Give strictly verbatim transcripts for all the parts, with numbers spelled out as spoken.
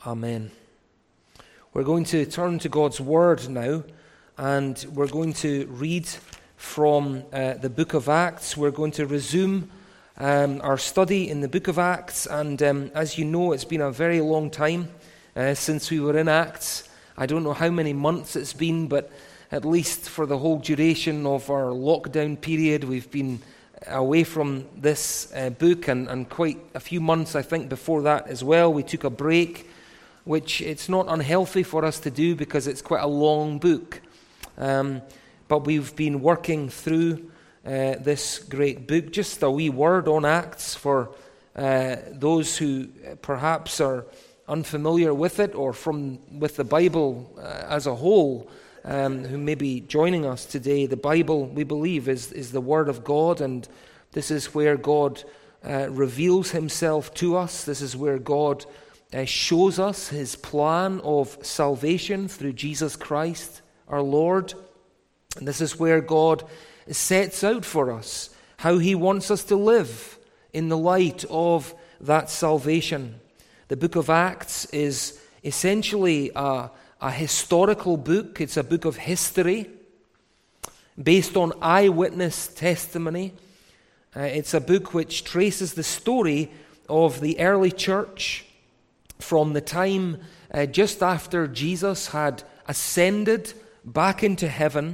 Amen. We're going to turn to God's Word now, and we're going to read from uh, the book of Acts. We're going to resume um, our study in the book of Acts, and um, as you know, it's been a very long time uh, since we were in Acts. I don't know how many months it's been, but at least for the whole duration of our lockdown period, we've been away from this uh, book, and, and quite a few months, I think, before that as well. We took a break, which it's not unhealthy for us to do because it's quite a long book. Um, but we've been working through uh, this great book. Just a wee word on Acts for uh, those who perhaps are unfamiliar with it or from with the Bible uh, as a whole, um, who may be joining us today. The Bible, we believe, is, is the Word of God, and this is where God uh, reveals Himself to us. This is where God Uh, shows us His plan of salvation through Jesus Christ, our Lord. And this is where God sets out for us how He wants us to live in the light of that salvation. The book of Acts is essentially a, a historical book. It's a book of history based on eyewitness testimony. Uh, it's a book which traces the story of the early church from the time uh, just after Jesus had ascended back into heaven,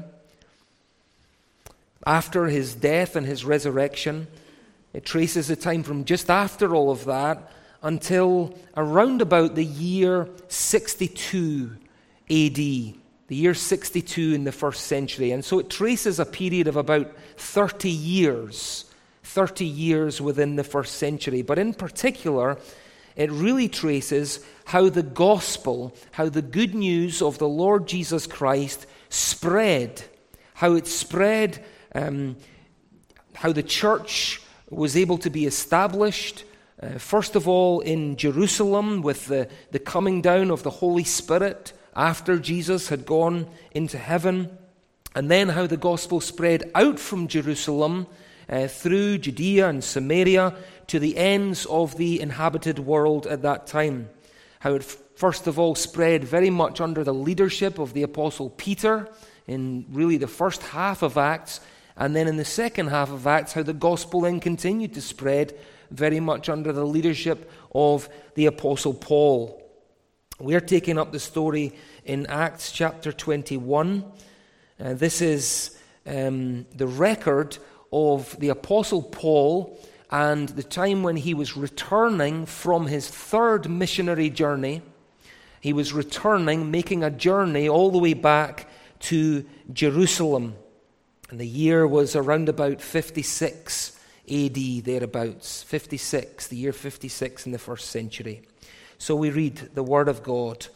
after His death and His resurrection. It traces the time from just after all of that until around about the year sixty-two A D, the year sixty-two in the first century. And so it traces a period of about thirty years, thirty years within the first century. But in particular, it really traces how the gospel, how the good news of the Lord Jesus Christ spread, how it spread, um, how the church was able to be established, uh, first of all in Jerusalem with the, the coming down of the Holy Spirit after Jesus had gone into heaven, and then how the gospel spread out from Jerusalem uh, through Judea and Samaria to the ends of the inhabited world at that time. How it first of all spread very much under the leadership of the Apostle Peter in really the first half of Acts, and then in the second half of Acts, how the gospel then continued to spread very much under the leadership of the Apostle Paul. We're taking up the story in Acts chapter twenty-one. Uh, this is um, the record of the Apostle Paul and the time when he was returning from his third missionary journey. He was returning, making a journey all the way back to Jerusalem. And the year was around about fifty-six A D, thereabouts. fifty-six, the year fifty-six in the first century. So we read the Word of God.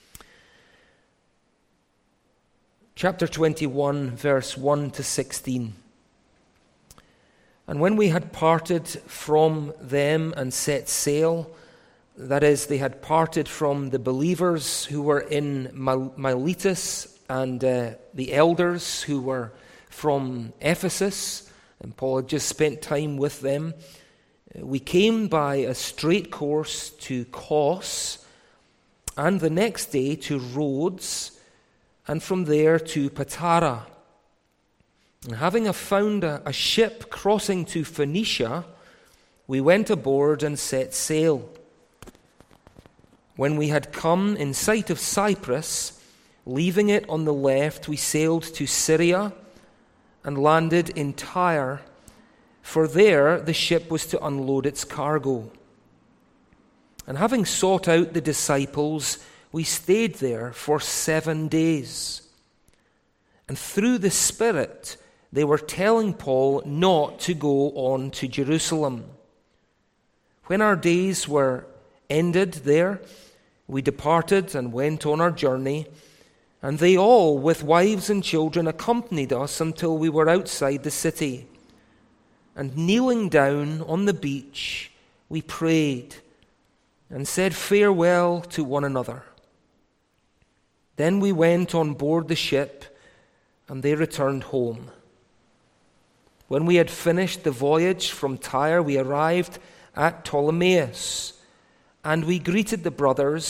Chapter twenty-one, verse one to sixteen. And when we had parted from them and set sail, that is, they had parted from the believers who were in Miletus and uh, the elders who were from Ephesus, and Paul had just spent time with them, we came by a straight course to Kos, and the next day to Rhodes, and from there to Patara. And having found a, a ship crossing to Phoenicia, we went aboard and set sail. When we had come in sight of Cyprus, leaving it on the left, we sailed to Syria and landed in Tyre, for there the ship was to unload its cargo. And having sought out the disciples, we stayed there for seven days. And through the Spirit, they were telling Paul not to go on to Jerusalem. When our days were ended there, we departed and went on our journey, and they all, with wives and children, accompanied us until we were outside the city. And kneeling down on the beach, we prayed and said farewell to one another. Then we went on board the ship, and they returned home. When we had finished the voyage from Tyre, we arrived at Ptolemais, and we greeted the brothers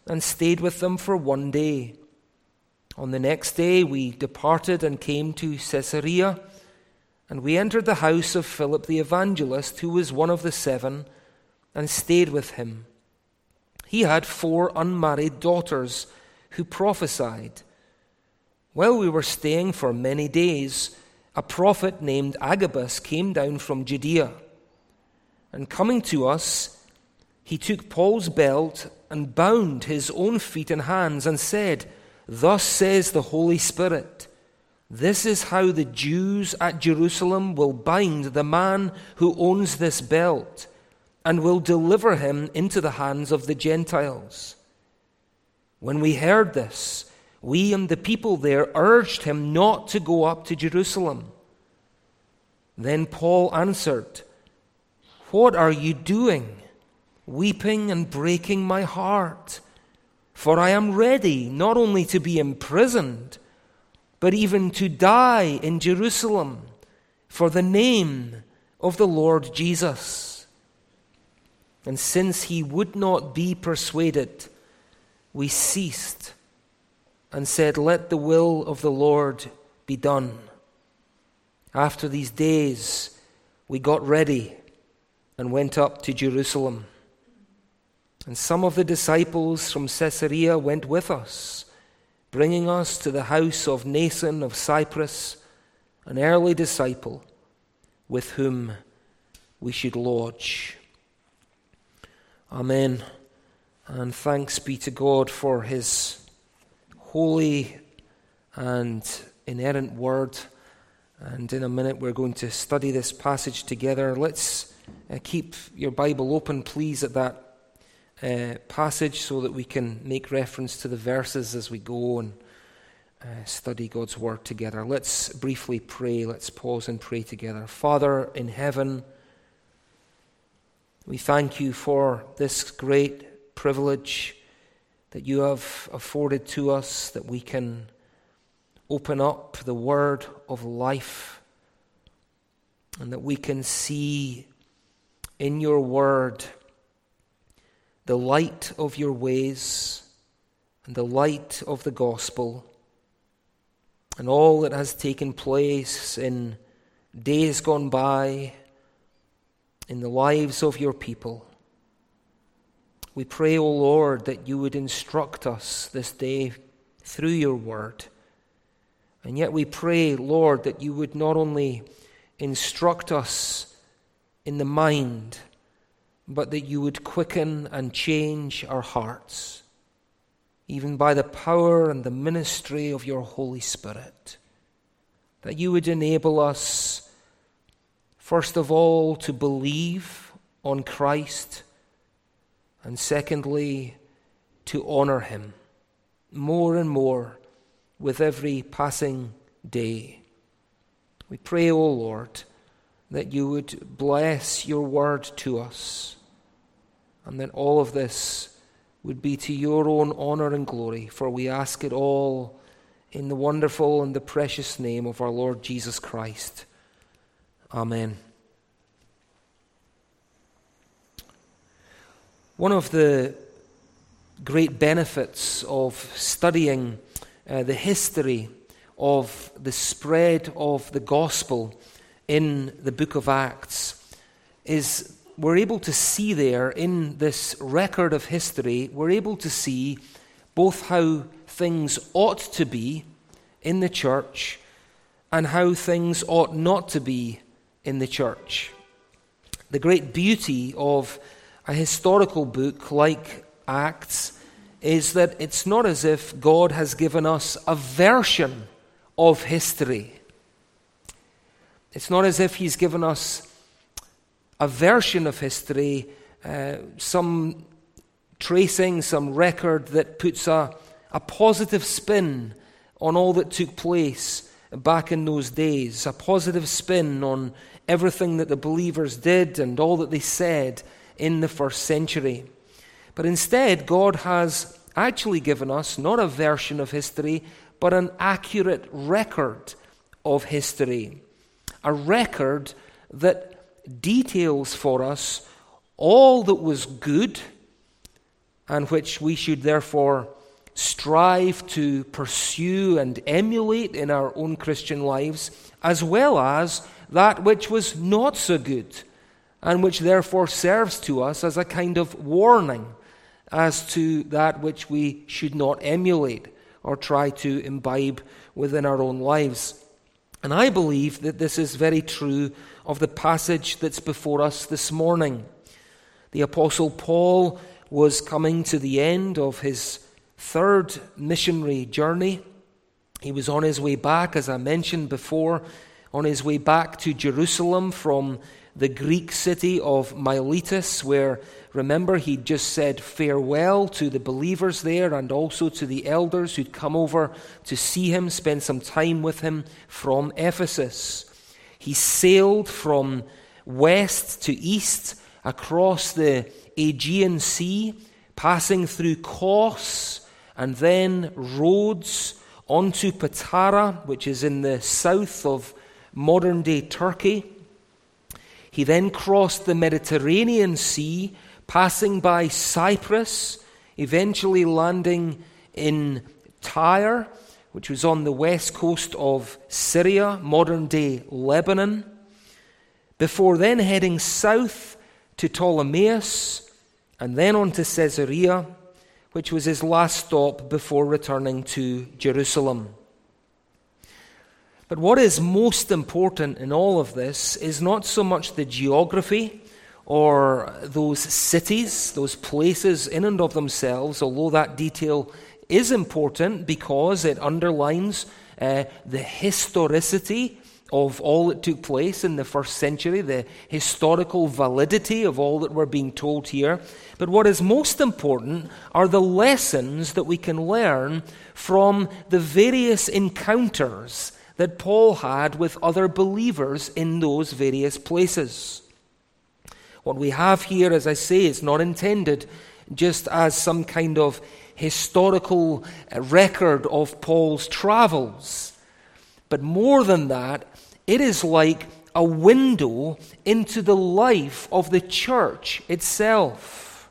and stayed with them for one day. On the next day we departed and came to Caesarea, and we entered the house of Philip the evangelist, who was one of the seven, and stayed with him. He had four unmarried daughters who prophesied. While we were staying for many days, a prophet named Agabus came down from Judea, and coming to us, he took Paul's belt and bound his own feet and hands and said, "Thus says the Holy Spirit, this is how the Jews at Jerusalem will bind the man who owns this belt, and will deliver him into the hands of the Gentiles." When we heard this, we and the people there urged him not to go up to Jerusalem. Then Paul answered, "What are you doing, weeping and breaking my heart? For I am ready not only to be imprisoned, but even to die in Jerusalem for the name of the Lord Jesus." And since he would not be persuaded, we ceased and said, "Let the will of the Lord be done." After these days, we got ready and went up to Jerusalem. And some of the disciples from Caesarea went with us, bringing us to the house of Mnason of Cyprus, an early disciple, with whom we should lodge. Amen. And thanks be to God for his holy and inerrant word. And in a minute we're going to study this passage together. Let's uh, keep your Bible open, please, at that uh, passage so that we can make reference to the verses as we go and uh, study God's word together. Let's briefly pray. Let's pause and pray together. Father in heaven, we thank you for this great privilege that you have afforded to us, that we can open up the word of life, and that we can see in your word the light of your ways and the light of the gospel, and all that has taken place in days gone by in the lives of your people. We pray, O Lord, that you would instruct us this day through your word. And yet we pray, Lord, that you would not only instruct us in the mind, but that you would quicken and change our hearts, even by the power and the ministry of your Holy Spirit. That you would enable us, first of all, to believe on Christ, and secondly, to honor him more and more with every passing day. We pray, O Lord, that you would bless your word to us, and that all of this would be to your own honor and glory, for we ask it all in the wonderful and the precious name of our Lord Jesus Christ. Amen. One of the great benefits of studying uh, the history of the spread of the gospel in the book of Acts is we're able to see there in this record of history, we're able to see both how things ought to be in the church and how things ought not to be in the church. The great beauty of a historical book like Acts is that it's not as if God has given us a version of history. It's not as if he's given us a version of history, uh, some tracing, some record that puts a, a positive spin on all that took place back in those days, a positive spin on everything that the believers did and all that they said in the first century. But instead, God has actually given us not a version of history, but an accurate record of history. A record that details for us all that was good and which we should therefore strive to pursue and emulate in our own Christian lives, as well as that which was not so good, and which therefore serves to us as a kind of warning as to that which we should not emulate or try to imbibe within our own lives. And I believe that this is very true of the passage that's before us this morning. The Apostle Paul was coming to the end of his third missionary journey. He was on his way back, as I mentioned before, on his way back to Jerusalem from the Greek city of Miletus, where, remember, he'd just said farewell to the believers there and also to the elders who'd come over to see him, spend some time with him from Ephesus. He sailed from west to east across the Aegean Sea, passing through Kos and then Rhodes onto Patara, which is in the south of modern-day Turkey. He then crossed the Mediterranean Sea, passing by Cyprus, eventually landing in Tyre, which was on the west coast of Syria, modern-day Lebanon, before then heading south to Ptolemais, and then on to Caesarea, which was his last stop before returning to Jerusalem. But what is most important in all of this is not so much the geography or those cities, those places in and of themselves, although that detail is important because it underlines uh, the historicity of all that took place in the first century, the historical validity of all that we're being told here. But what is most important are the lessons that we can learn from the various encounters that Paul had with other believers in those various places. What we have here, as I say, is not intended just as some kind of historical record of Paul's travels, but more than that, it is like a window into the life of the church itself.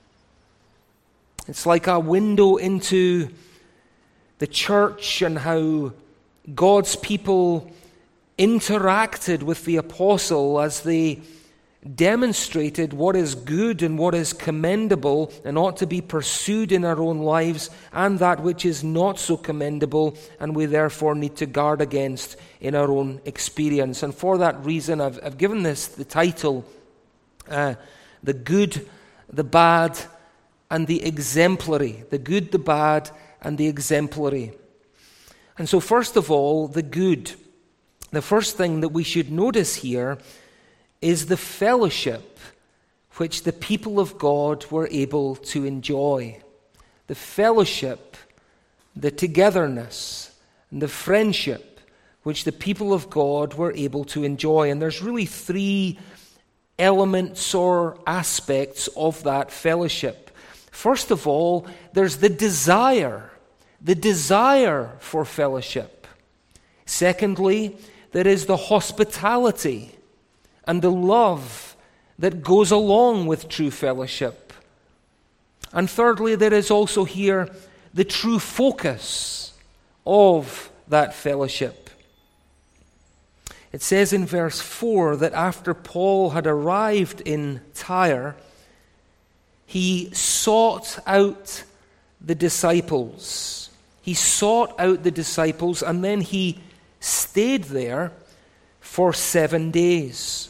It's like a window into the church and how God's people interacted with the apostle as they demonstrated what is good and what is commendable and ought to be pursued in our own lives, and that which is not so commendable and we therefore need to guard against in our own experience. And for that reason, I've, I've given this the title, uh, The Good, the Bad, and the Exemplary. The Good, the Bad, and the Exemplary. And so first of all, the good. The first thing that we should notice here is the fellowship which the people of God were able to enjoy. The fellowship, the togetherness, and the friendship which the people of God were able to enjoy. And there's really three elements or aspects of that fellowship. First of all, there's the desire, the desire for fellowship. Secondly, there is the hospitality and the love that goes along with true fellowship. And thirdly, there is also here the true focus of that fellowship. It says in verse four that after Paul had arrived in Tyre, he sought out the disciples. He sought out the disciples and then he stayed there for seven days.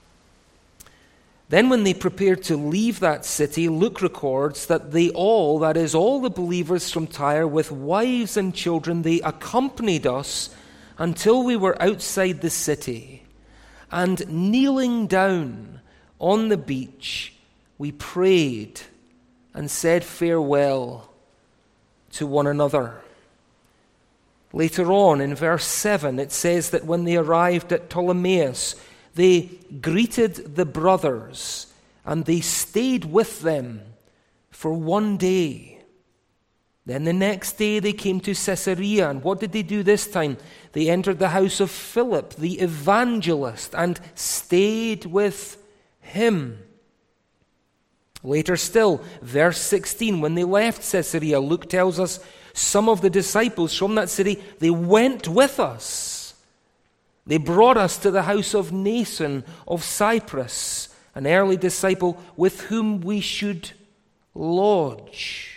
Then when they prepared to leave that city, Luke records that they all, that is, all the believers from Tyre with wives and children, they accompanied us until we were outside the city. And kneeling down on the beach, we prayed and said farewell to one another. Later on in verse seven, it says that when they arrived at Ptolemais, they greeted the brothers and they stayed with them for one day. Then the next day they came to Caesarea, and what did they do this time? They entered the house of Philip, the evangelist, and stayed with him. Later still, verse sixteen, when they left Caesarea, Luke tells us some of the disciples from that city, they went with us. They brought us to the house of Mnason of Cyprus, an early disciple with whom we should lodge.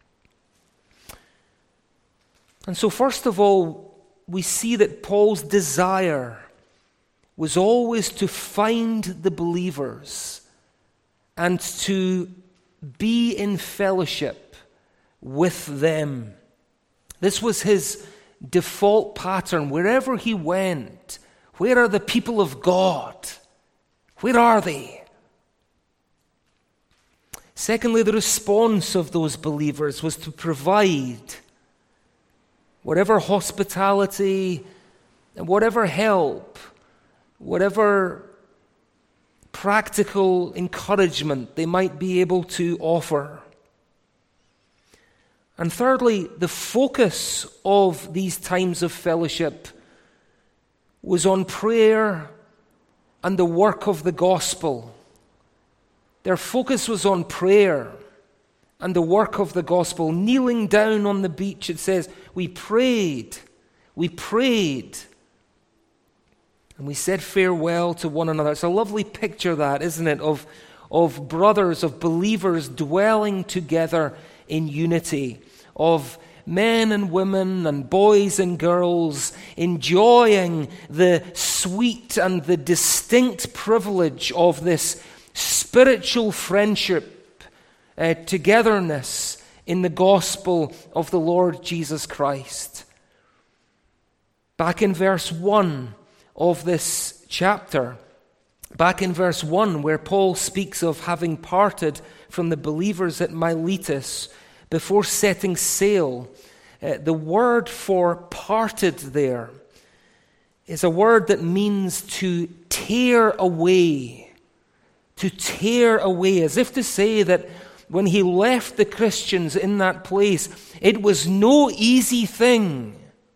And so first of all, we see that Paul's desire was always to find the believers and to be in fellowship with them. This was his default pattern. Wherever he went, where are the people of God? Where are they? Secondly, the response of those believers was to provide whatever hospitality, whatever help, whatever practical encouragement they might be able to offer. And thirdly, the focus of these times of fellowship was on prayer and the work of the gospel. Their focus was on prayer and the work of the gospel. Kneeling down on the beach, it says, we prayed, we prayed, and we said farewell to one another. It's a lovely picture, that, isn't it, of, of brothers, of believers dwelling together in unity, of men and women and boys and girls enjoying the sweet and the distinct privilege of this spiritual friendship, uh, togetherness in the gospel of the Lord Jesus Christ. Back in verse one of this chapter, back in verse one, where Paul speaks of having parted from the believers at Miletus before setting sail, uh, the word for parted there is a word that means to tear away, to tear away, as if to say that when he left the Christians in that place, it was no easy thing.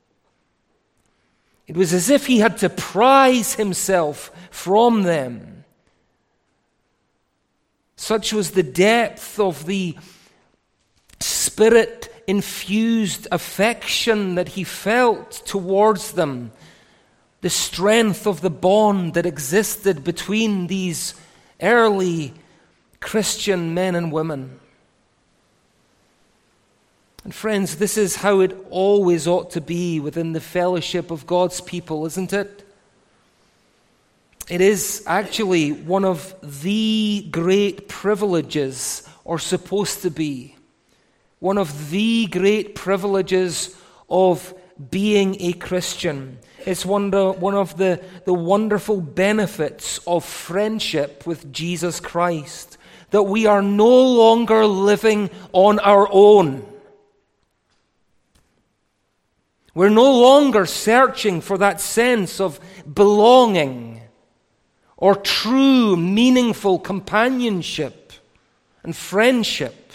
It was as if he had to prize himself from them. Such was the depth of the Spirit-infused affection that he felt towards them, the strength of the bond that existed between these early Christian men and women. And friends, this is how it always ought to be within the fellowship of God's people, isn't it? It is actually one of the great privileges, or supposed to be, one of the great privileges of being a Christian. It's one of, one of the, the wonderful benefits of friendship with Jesus Christ, that we are no longer living on our own. We're no longer searching for that sense of belonging or true, meaningful companionship and friendship.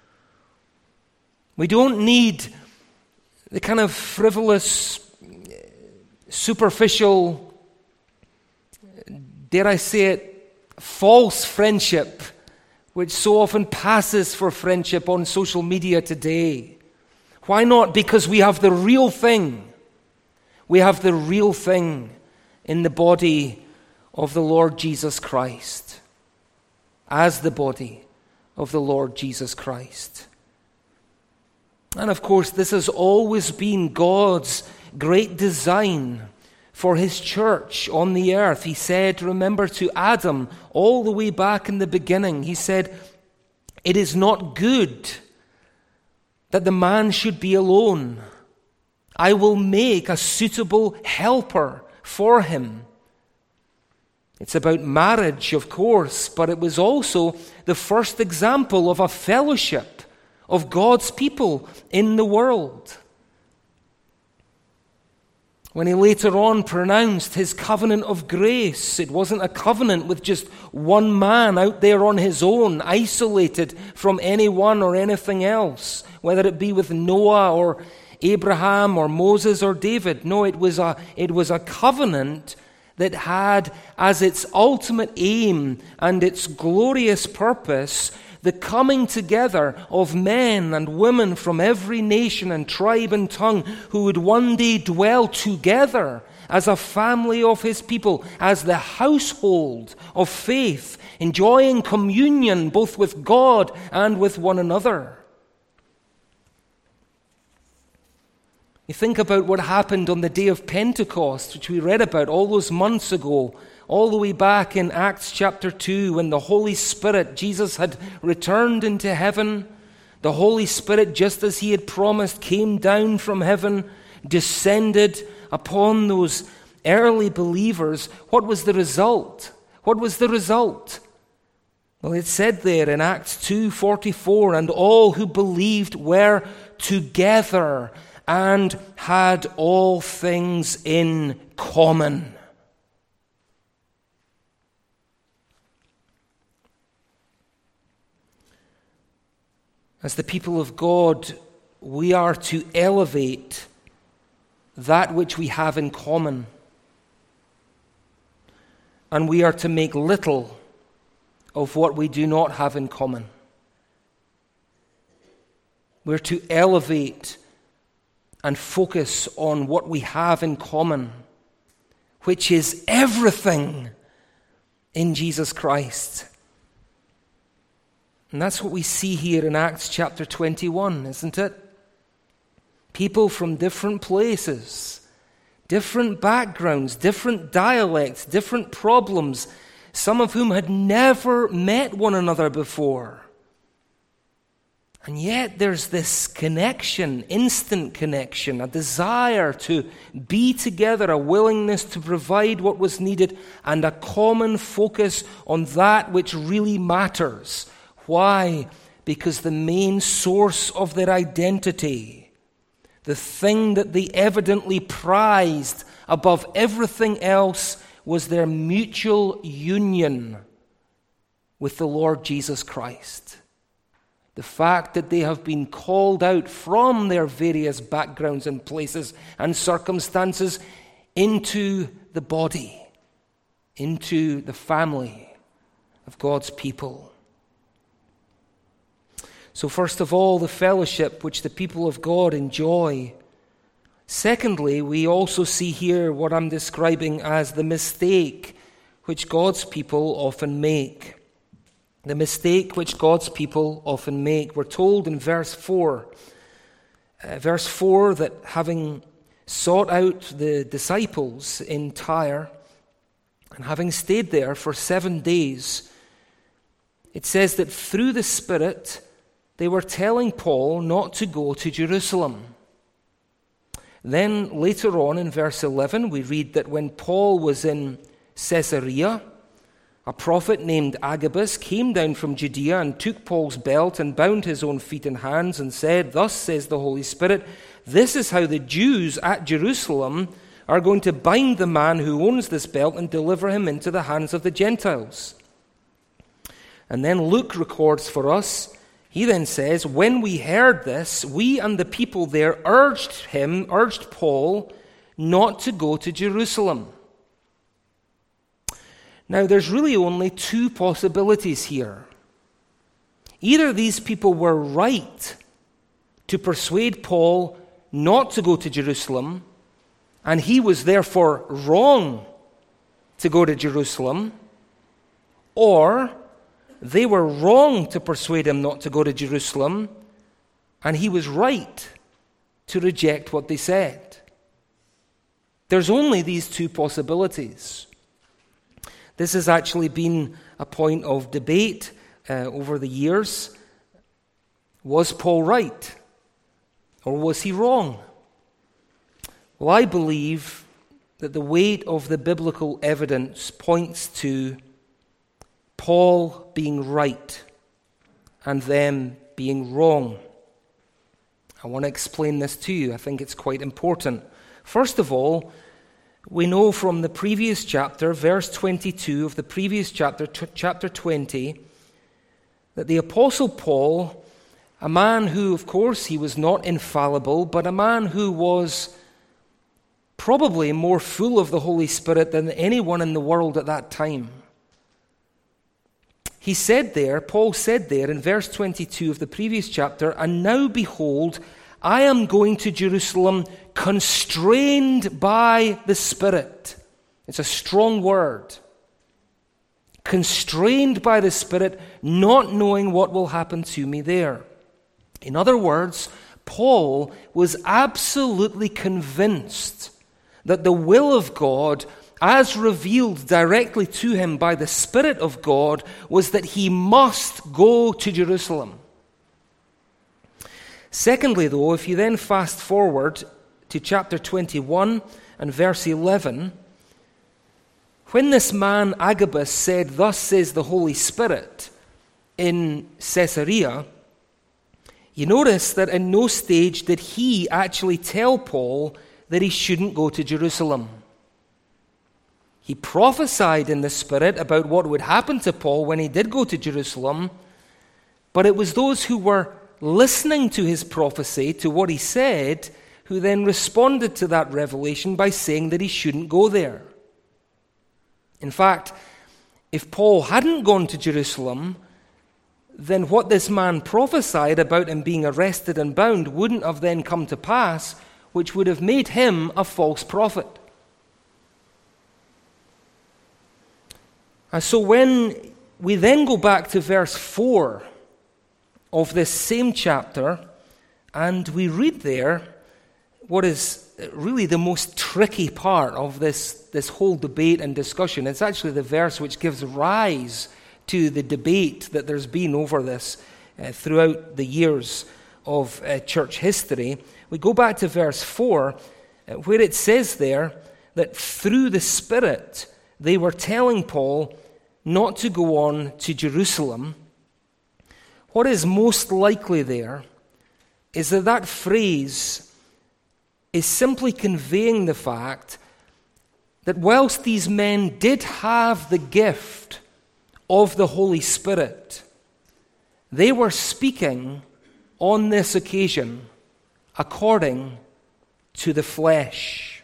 We don't need the kind of frivolous, superficial, dare I say it, false friendship, which so often passes for friendship on social media today. Why not? Because we have the real thing. We have the real thing in the body of the Lord Jesus Christ, as the body of the Lord Jesus Christ. And of course, this has always been God's great design for his church on the earth. He said, remember, to Adam, all the way back in the beginning, he said, it is not good that the man should be alone. I will make a suitable helper for him. It's about marriage, of course, but it was also the first example of a fellowship of God's people in the world. When he later on pronounced his covenant of grace, it wasn't a covenant with just one man out there on his own, isolated from anyone or anything else, whether it be with Noah or Abraham or Moses or David. No, it was a, it was a covenant that had as its ultimate aim and its glorious purpose the coming together of men and women from every nation and tribe and tongue who would one day dwell together as a family of his people, as the household of faith, enjoying communion both with God and with one another. You think about what happened on the day of Pentecost, which we read about all those months ago, all the way back in Acts chapter two, when the Holy Spirit, Jesus had returned into heaven. The Holy Spirit, just as he had promised, came down from heaven, descended upon those early believers. What was the result? What was the result? Well, it said there in Acts two forty-four, and all who believed were together and had all things in common. As the people of God, we are to elevate that which we have in common. And we are to make little of what we do not have in common. We're to elevate and focus on what we have in common, which is everything in Jesus Christ. And that's what we see here in Acts chapter twenty-one, isn't it? People from different places, different backgrounds, different dialects, different problems, some of whom had never met one another before. And yet there's this connection, instant connection, a desire to be together, a willingness to provide what was needed, and a common focus on that which really matters. Why? Because the main source of their identity, the thing that they evidently prized above everything else, was their mutual union with the Lord Jesus Christ. The fact that they have been called out from their various backgrounds and places and circumstances into the body, into the family of God's people. So first of all, the fellowship which the people of God enjoy. Secondly, we also see here what I'm describing as the mistake which God's people often make. The mistake which God's people often make. We're told in verse four, uh, verse four that having sought out the disciples in Tyre and having stayed there for seven days, it says that through the Spirit they were telling Paul not to go to Jerusalem. Then later on in verse eleven, we read that when Paul was in Caesarea, a prophet named Agabus came down from Judea and took Paul's belt and bound his own feet and hands and said, "Thus says the Holy Spirit, this is how the Jews at Jerusalem are going to bind the man who owns this belt and deliver him into the hands of the Gentiles." And then Luke records for us, he then says, "When we heard this, we and the people there urged him, urged Paul, not to go to Jerusalem." Now, there's really only two possibilities here. Either these people were right to persuade Paul not to go to Jerusalem, and he was therefore wrong to go to Jerusalem, or they were wrong to persuade him not to go to Jerusalem, and he was right to reject what they said. There's only these two possibilities. This has actually been a point of debate uh, over the years. Was Paul right? Or was he wrong? Well, I believe that the weight of the biblical evidence points to Paul being right and them being wrong. I want to explain this to you. I think it's quite important. First of all, we know from the previous chapter, verse twenty-two of the previous chapter, t- chapter twenty, that the Apostle Paul, a man who, of course, he was not infallible, but a man who was probably more full of the Holy Spirit than anyone in the world at that time, he said there, Paul said there in verse twenty-two of the previous chapter, "And now behold, I am going to Jerusalem constrained by the Spirit." It's a strong word. Constrained by the Spirit, not knowing what will happen to me there. In other words, Paul was absolutely convinced that the will of God, as revealed directly to him by the Spirit of God, was that he must go to Jerusalem. Secondly, though, if you then fast forward to chapter twenty-one and verse eleven, when this man Agabus said, "Thus says the Holy Spirit," in Caesarea, you notice that in no stage did he actually tell Paul that he shouldn't go to Jerusalem. He prophesied in the Spirit about what would happen to Paul when he did go to Jerusalem, but it was those who were listening to his prophecy, to what he said, who then responded to that revelation by saying that he shouldn't go there. In fact, if Paul hadn't gone to Jerusalem, then what this man prophesied about him being arrested and bound wouldn't have then come to pass, which would have made him a false prophet. And so when we then go back to verse four of this same chapter, and we read there what is really the most tricky part of this, this whole debate and discussion. It's actually the verse which gives rise to the debate that there's been over this uh, throughout the years of uh, church history. We go back to verse four, uh, where it says there that through the Spirit they were telling Paul not to go on to Jerusalem. What is most likely there is that that phrase is simply conveying the fact that whilst these men did have the gift of the Holy Spirit, they were speaking on this occasion according to the flesh.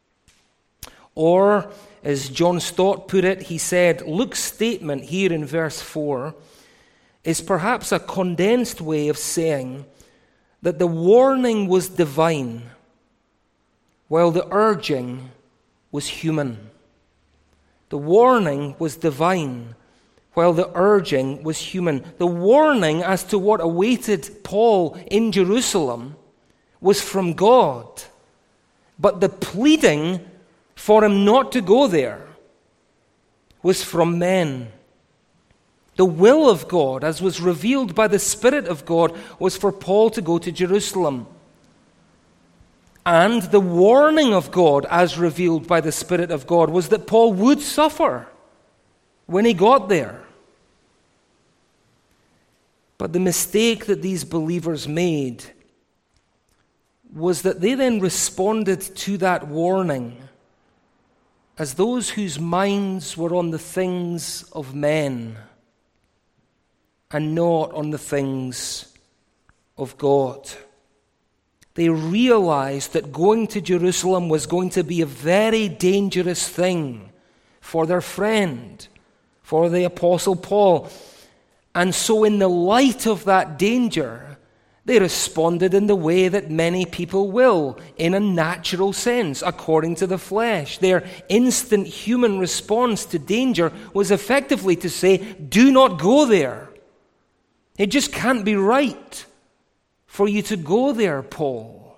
Or, as John Stott put it, he said, Luke's statement here in verse four is perhaps a condensed way of saying that the warning was divine, while the urging was human. The warning was divine, while the urging was human. The warning as to what awaited Paul in Jerusalem was from God, but the pleading for him not to go there was from men. The will of God, as was revealed by the Spirit of God, was for Paul to go to Jerusalem. And the warning of God, as revealed by the Spirit of God, was that Paul would suffer when he got there. But the mistake that these believers made was that they then responded to that warning as those whose minds were on the things of men and not on the things of God. They realized that going to Jerusalem was going to be a very dangerous thing for their friend, for the Apostle Paul. And so in the light of that danger, they responded in the way that many people will, in a natural sense, according to the flesh. Their instant human response to danger was effectively to say, do not go there. It just can't be right for you to go there, Paul.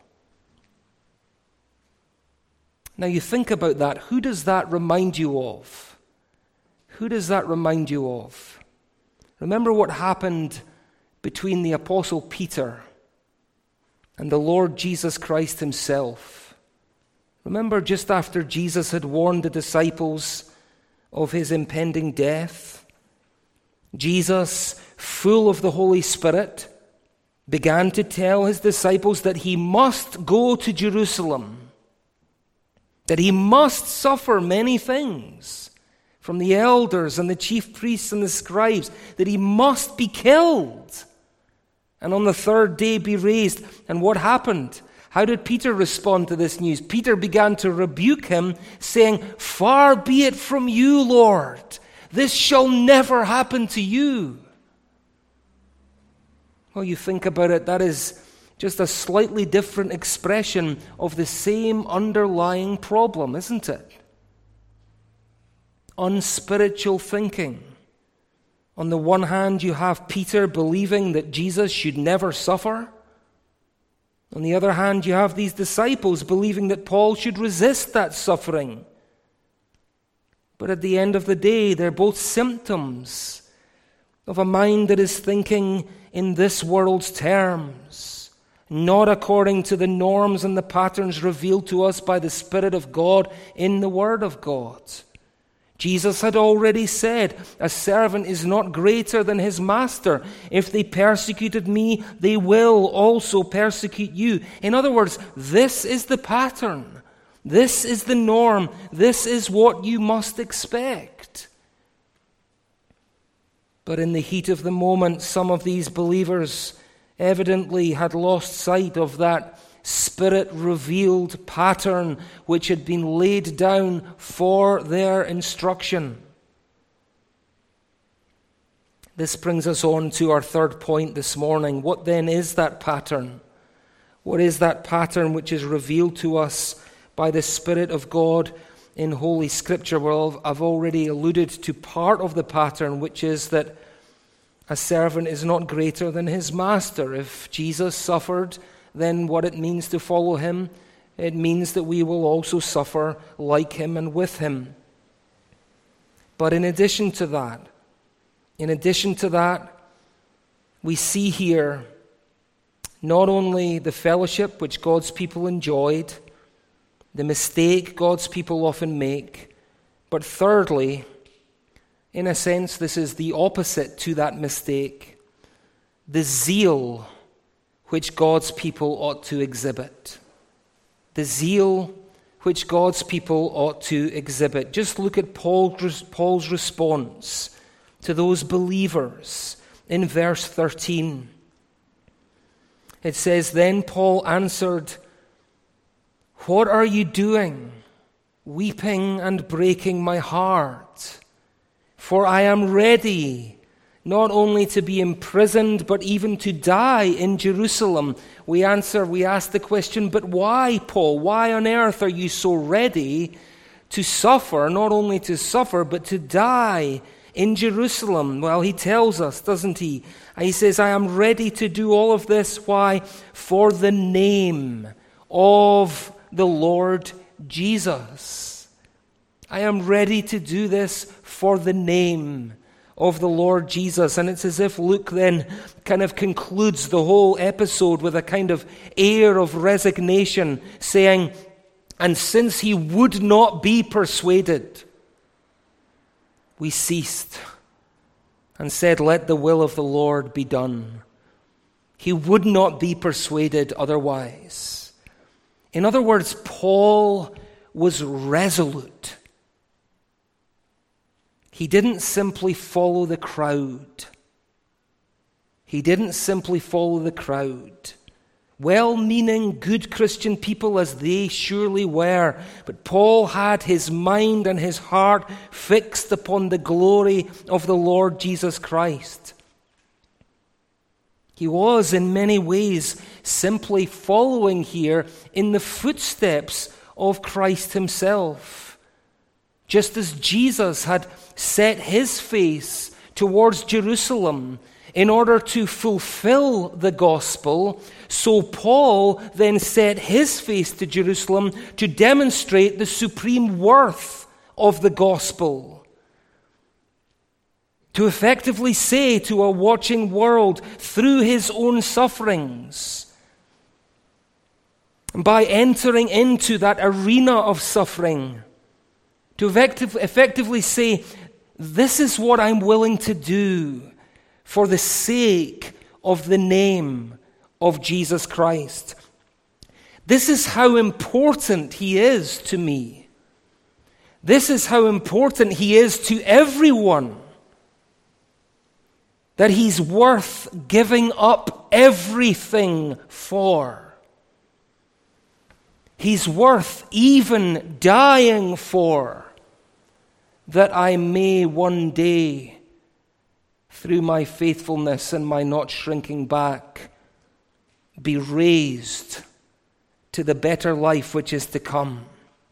Now you think about that. Who does that remind you of? Who does that remind you of? Remember what happened between the Apostle Peter and the Lord Jesus Christ himself. Remember just after Jesus had warned the disciples of his impending death, Jesus, full of the Holy Spirit, began to tell his disciples that he must go to Jerusalem, that he must suffer many things from the elders and the chief priests and the scribes, that he must be killed and on the third day be raised. And what happened? How did Peter respond to this news? Peter began to rebuke him, saying, "Far be it from you, Lord, This shall never happen to you. Well, you think about it, that is just a slightly different expression of the same underlying problem, isn't it? Unspiritual thinking. On the one hand, you have Peter believing that Jesus should never suffer. On the other hand, you have these disciples believing that Paul should resist that suffering. But at the end of the day, they're both symptoms of a mind that is thinking in this world's terms, not according to the norms and the patterns revealed to us by the Spirit of God in the Word of God. Jesus had already said, a servant is not greater than his master. If they persecuted me, they will also persecute you. In other words, this is the pattern. This is the norm. This is what you must expect. But in the heat of the moment, some of these believers evidently had lost sight of that Spirit-revealed pattern which had been laid down for their instruction. This brings us on to our third point this morning. What then is that pattern? What is that pattern which is revealed to us by the Spirit of God in Holy Scripture? Well, I've already alluded to part of the pattern, which is that a servant is not greater than his master. If Jesus suffered, then what it means to follow him, it means that we will also suffer like him and with him. But in addition to that, in addition to that, we see here not only the fellowship which God's people enjoyed, the mistake God's people often make, but thirdly, in a sense, this is the opposite to that mistake, the zeal which God's people ought to exhibit. The zeal which God's people ought to exhibit. Just look at Paul's, Paul's response to those believers in verse thirteen. It says, "Then Paul answered, 'What are you doing, weeping and breaking my heart? For I am ready not only to be imprisoned, but even to die in Jerusalem.'" We answer, we ask the question, but why, Paul? Why on earth are you so ready to suffer, not only to suffer, but to die in Jerusalem? Well, he tells us, doesn't he? He says, "I am ready to do all of this." Why? "For the name of the Lord Jesus." I am ready to do this for the name of the Lord Jesus. And it's as if Luke then kind of concludes the whole episode with a kind of air of resignation, saying, "And since he would not be persuaded, we ceased and said, 'Let the will of the Lord be done.'" He would not be persuaded otherwise. In other words, Paul was resolute. He didn't simply follow the crowd. He didn't simply follow the crowd. Well-meaning, good Christian people as they surely were, but Paul had his mind and his heart fixed upon the glory of the Lord Jesus Christ. He was in many ways simply following here in the footsteps of Christ himself. Just as Jesus had set his face towards Jerusalem in order to fulfill the gospel, so Paul then set his face to Jerusalem to demonstrate the supreme worth of the gospel. To effectively say to a watching world through his own sufferings, by entering into that arena of suffering, to effective, effectively say, "This is what I'm willing to do for the sake of the name of Jesus Christ. This is how important he is to me. This is how important he is to everyone, that he's worth giving up everything for. He's worth even dying for. that I may one day, through my faithfulness and my not shrinking back, be raised to the better life which is to come.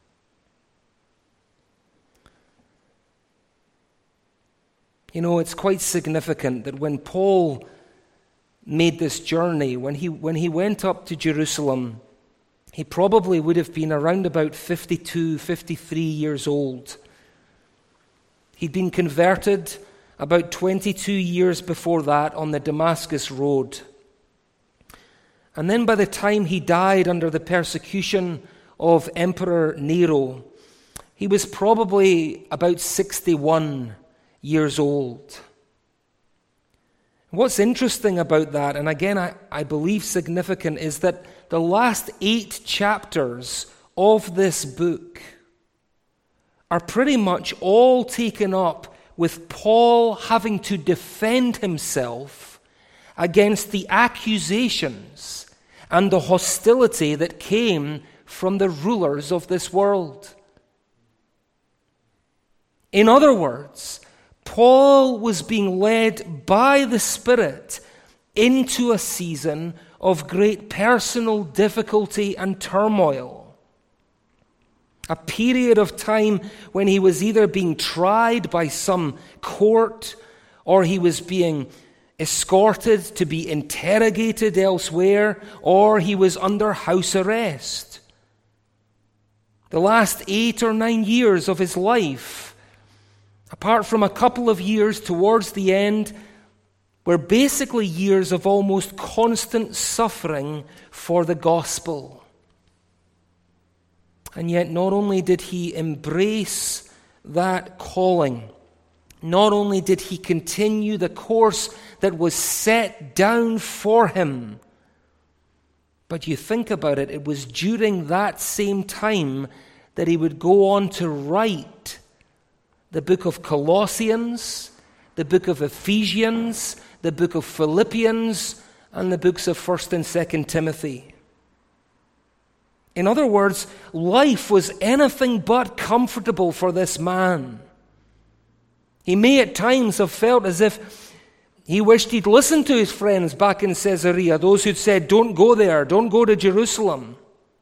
You know, it's quite significant that when Paul made this journey, when he when he went up to Jerusalem, he probably would have been around about fifty-two, fifty-three years old. He'd been converted about twenty-two years before that on the Damascus Road. And then by the time he died under the persecution of Emperor Nero, he was probably about sixty-one years old. What's interesting about that, and again I, I believe significant, is that the last eight chapters of this book are pretty much all taken up with Paul having to defend himself against the accusations and the hostility that came from the rulers of this world. In other words, Paul was being led by the Spirit into a season of great personal difficulty and turmoil. A period of time when he was either being tried by some court or he was being escorted to be interrogated elsewhere, or he was under house arrest. The last eight or nine years of his life, apart from a couple of years towards the end, were basically years of almost constant suffering for the gospel. And yet not only did he embrace that calling, not only did he continue the course that was set down for him, but you think about it, it was during that same time that he would go on to write the book of Colossians, the book of Ephesians, the book of Philippians, and the books of First and Second Timothy. In other words, life was anything but comfortable for this man. He may at times have felt as if he wished he'd listened to his friends back in Caesarea, those who'd said, don't go there, don't go to Jerusalem.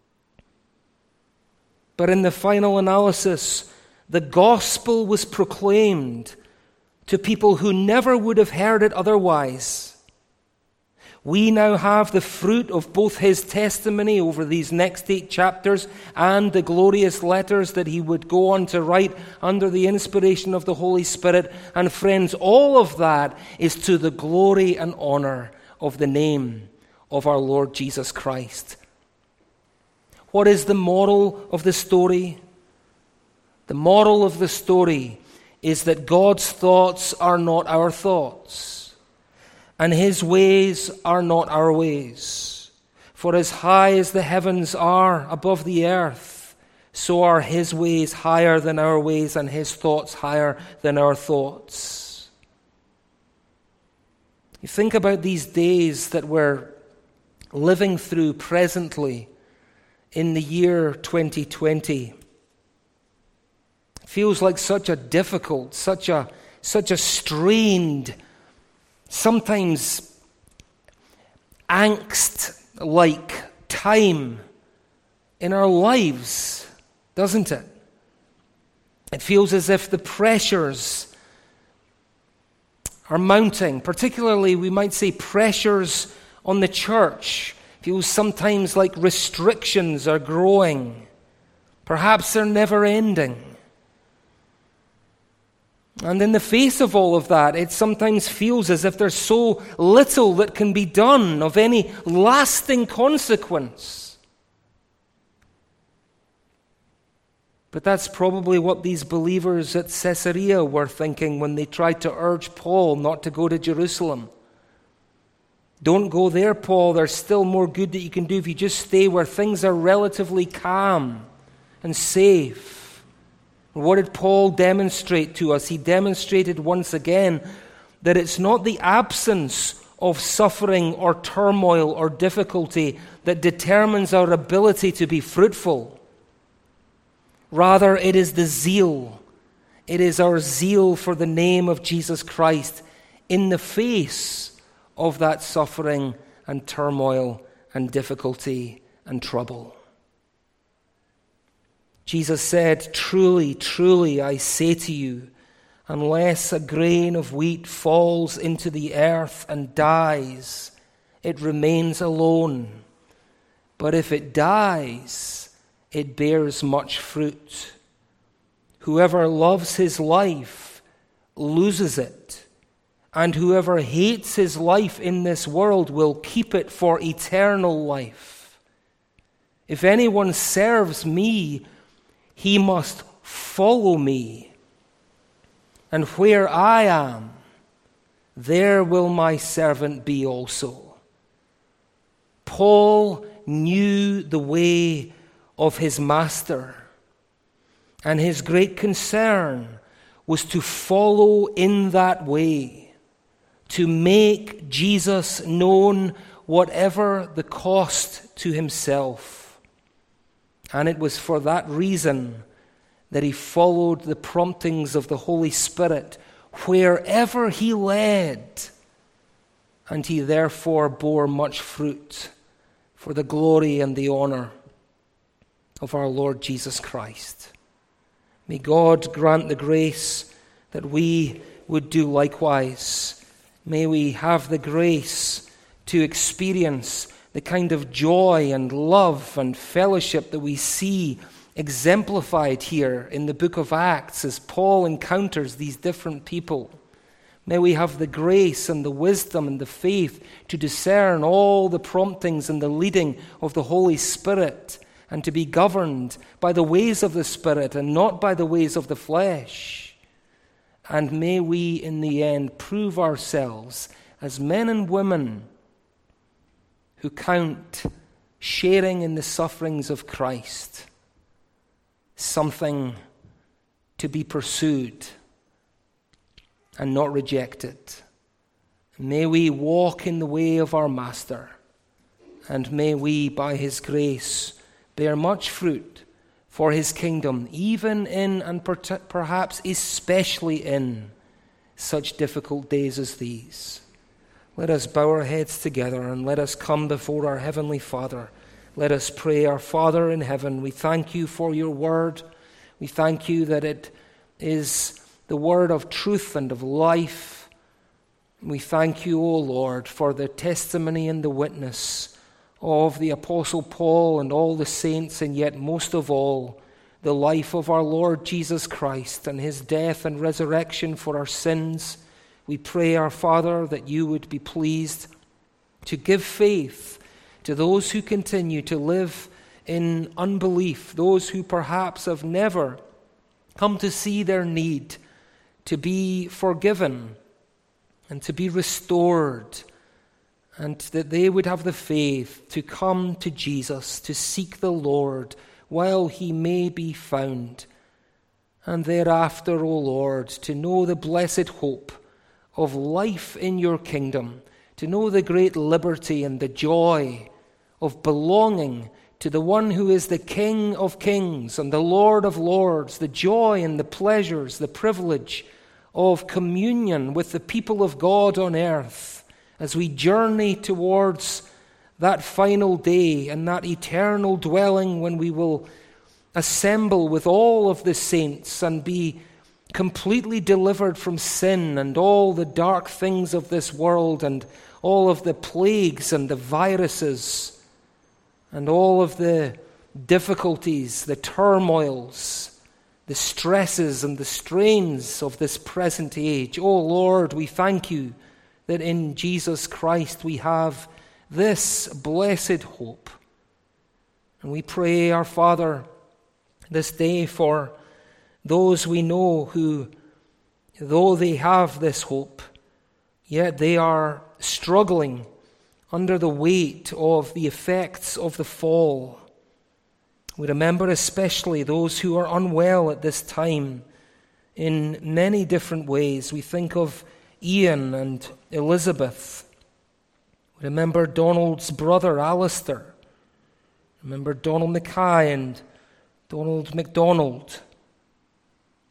But in the final analysis, the gospel was proclaimed to people who never would have heard it otherwise. We now have the fruit of both his testimony over these next eight chapters and the glorious letters that he would go on to write under the inspiration of the Holy Spirit. And friends, all of that is to the glory and honor of the name of our Lord Jesus Christ. What is the moral of the story? The moral of the story is that God's thoughts are not our thoughts, and his ways are not our ways. For as high as the heavens are above the earth, so are his ways higher than our ways, and his thoughts higher than our thoughts. You think about these days that we're living through presently in the year twenty twenty. It feels like such a difficult, such a such a strained, sometimes angst-like time in our lives, doesn't it? It feels as if the pressures are mounting, particularly we might say pressures on the church. It feels sometimes like restrictions are growing. Perhaps they're never ending. And in the face of all of that, it sometimes feels as if there's so little that can be done of any lasting consequence. But that's probably what these believers at Caesarea were thinking when they tried to urge Paul not to go to Jerusalem. Don't go there, Paul. There's still more good that you can do if you just stay where things are relatively calm and safe. What did Paul demonstrate to us? He demonstrated once again that it's not the absence of suffering or turmoil or difficulty that determines our ability to be fruitful. Rather, it is the zeal, It is our zeal for the name of Jesus Christ in the face of that suffering and turmoil and difficulty and trouble. Jesus said, "Truly, truly, I say to you, unless a grain of wheat falls into the earth and dies, it remains alone. But if it dies, it bears much fruit. Whoever loves his life loses it, and whoever hates his life in this world will keep it for eternal life. If anyone serves me, he must follow me. And where I am, there will my servant be also." Paul knew the way of his master, and his great concern was to follow in that way, to make Jesus known whatever the cost to himself. And it was for that reason that he followed the promptings of the Holy Spirit wherever he led, and he therefore bore much fruit for the glory and the honor of our Lord Jesus Christ. May God grant the grace that we would do likewise. May we have the grace to experience the kind of joy and love and fellowship that we see exemplified here in the book of Acts as Paul encounters these different people. May we have the grace and the wisdom and the faith to discern all the promptings and the leading of the Holy Spirit, and to be governed by the ways of the Spirit and not by the ways of the flesh. And may we in the end prove ourselves as men and women who count sharing in the sufferings of Christ something to be pursued and not rejected. May we walk in the way of our Master, and may we, by his grace, bear much fruit for his kingdom, even in and perhaps especially in such difficult days as these. Let us bow our heads together and let us come before our Heavenly Father. Let us pray. Our Father in heaven, we thank you for your word. We thank you that it is the word of truth and of life. We thank you, O Lord, for the testimony and the witness of the Apostle Paul and all the saints, and yet most of all, the life of our Lord Jesus Christ and his death and resurrection for our sins. We pray, our Father, that you would be pleased to give faith to those who continue to live in unbelief, those who perhaps have never come to see their need to be forgiven and to be restored, and that they would have the faith to come to Jesus, to seek the Lord while he may be found, and thereafter, O Lord, to know the blessed hope of life in your kingdom, to know the great liberty and the joy of belonging to the one who is the King of kings and the Lord of lords, the joy and the pleasures, the privilege of communion with the people of God on earth, as we journey towards that final day and that eternal dwelling when we will assemble with all of the saints and be completely delivered from sin and all the dark things of this world and all of the plagues and the viruses and all of the difficulties, the turmoils, the stresses and the strains of this present age. Oh Lord, we thank you that in Jesus Christ we have this blessed hope. And we pray, our Father, this day for those we know who, though they have this hope, yet they are struggling under the weight of the effects of the fall. We remember especially those who are unwell at this time in many different ways. We think of Ian and Elizabeth. We remember Donald's brother, Alistair. Remember Donald Mackay and Donald MacDonald.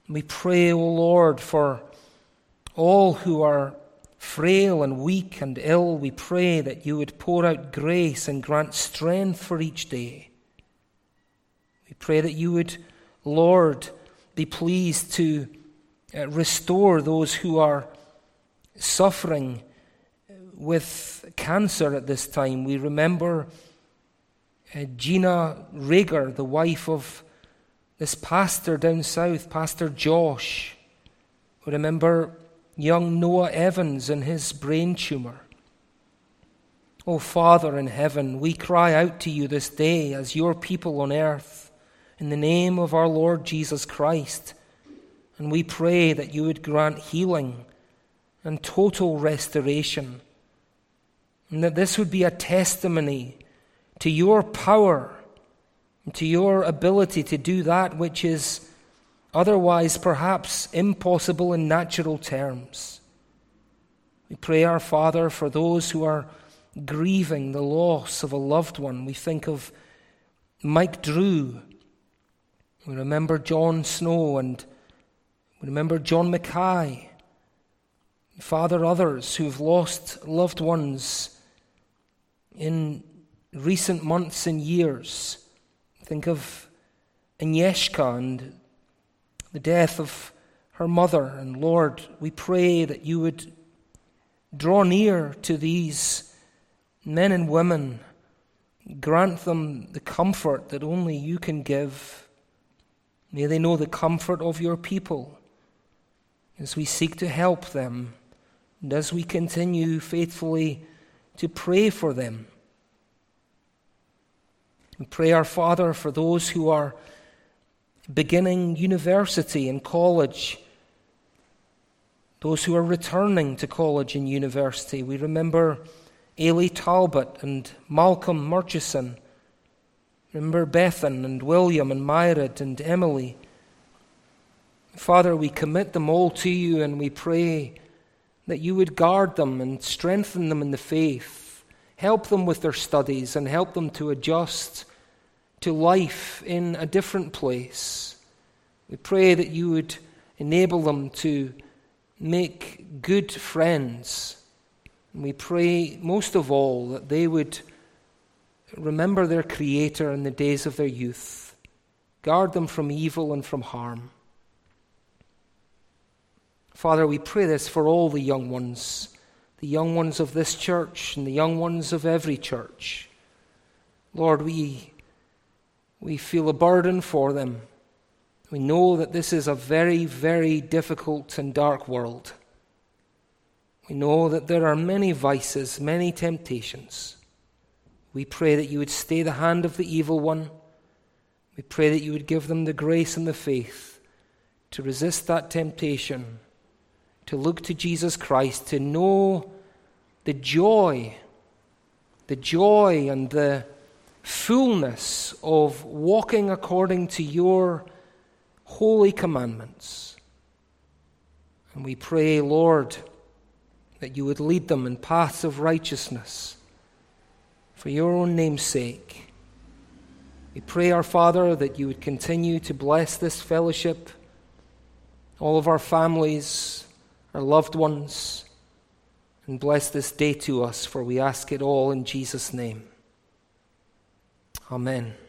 We pray, O Lord, for all who are frail and weak and ill. We pray that you would pour out grace and grant strength for each day. We pray that you would, Lord, be pleased to uh, restore those who are suffering with cancer at this time. We remember uh, Gina Rager, the wife of this pastor down south, Pastor Josh. We remember young Noah Evans and his brain tumor. Oh, Father in heaven, we cry out to you this day as your people on earth in the name of our Lord Jesus Christ, and we pray that you would grant healing and total restoration, and that this would be a testimony to your power and to your ability to do that which is otherwise perhaps impossible in natural terms. We pray, our Father, for those who are grieving the loss of a loved one. We think of Mike Drew. We remember John Snow, and we remember John Mackay. Father, others who have lost loved ones in recent months and years. Think of Agnieszka and the death of her mother. And Lord, we pray that you would draw near to these men and women. Grant them the comfort that only you can give. May they know the comfort of your people as we seek to help them and as we continue faithfully to pray for them. We pray, our Father, for those who are beginning university and college, those who are returning to college and university. We remember Ailey Talbot and Malcolm Murchison. Remember Bethan and William and Myrid and Emily. Father, we commit them all to you, and we pray that you would guard them and strengthen them in the faith. Help them with their studies and help them to adjust to life in a different place. We pray that you would enable them to make good friends. And we pray most of all that they would remember their Creator in the days of their youth. Guard them from evil and from harm. Father, we pray this for all the young ones, the young ones of this church and the young ones of every church. Lord, we, we feel a burden for them. We know that this is a very, very difficult and dark world. We know that there are many vices, many temptations. We pray that you would stay the hand of the evil one. We pray that you would give them the grace and the faith to resist that temptation, to look to Jesus Christ, to know the joy, the joy and the fullness of walking according to your holy commandments. And we pray, Lord, that you would lead them in paths of righteousness for your own name's sake. We pray, our Father, that you would continue to bless this fellowship, all of our families, our loved ones, and bless this day to us, for we ask it all in Jesus' name. Amen.